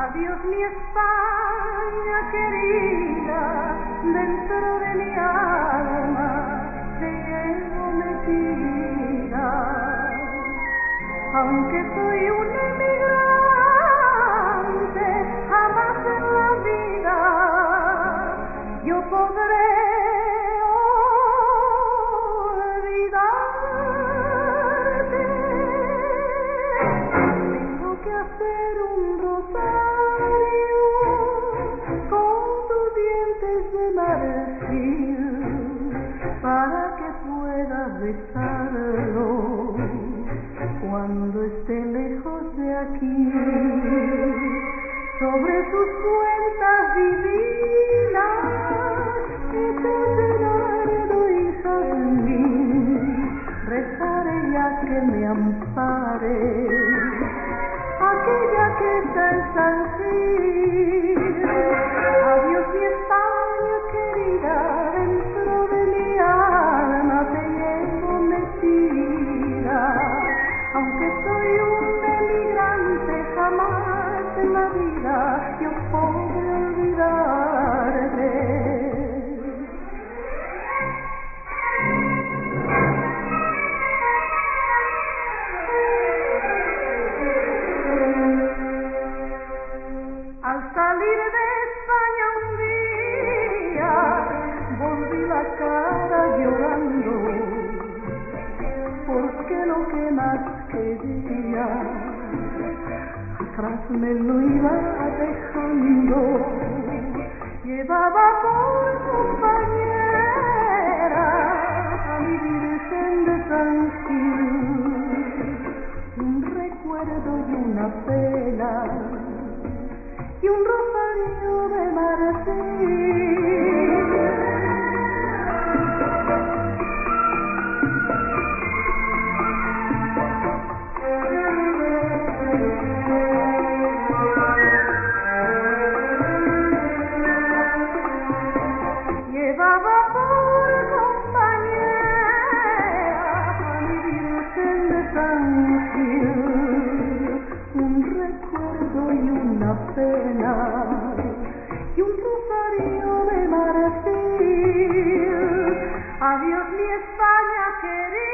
Adiós mi España querida, dentro de mi alma te llevo metida. Aunque soy un emigrante, jamás en la vida yo podré olvidarte. Tengo que hacer un rosario con tus dientes de marfil para que puedas besarlo cuando esté lejos de aquí. Sobre tus cuentas divinas y tu gerardo y jazmín rezaré ya que me ampare aquella que está en San Gil. Adiós mi España querida, dentro de mi alma te llevo metida. Aunque soy un emigrante, jamás en la vida yo podré olvidarte. Al salir de España un día, volví la cara llorando, porque lo que más quería atrás me lo iba dejando. Llevaba por compañera a mi Virgen de San Gil, un recuerdo y una pena y un rosario de marfil. Llevaba por compañera a mi Virgen de San Gil, un recuerdo y una pena y un rosario de marfil. Adiós mi España querida.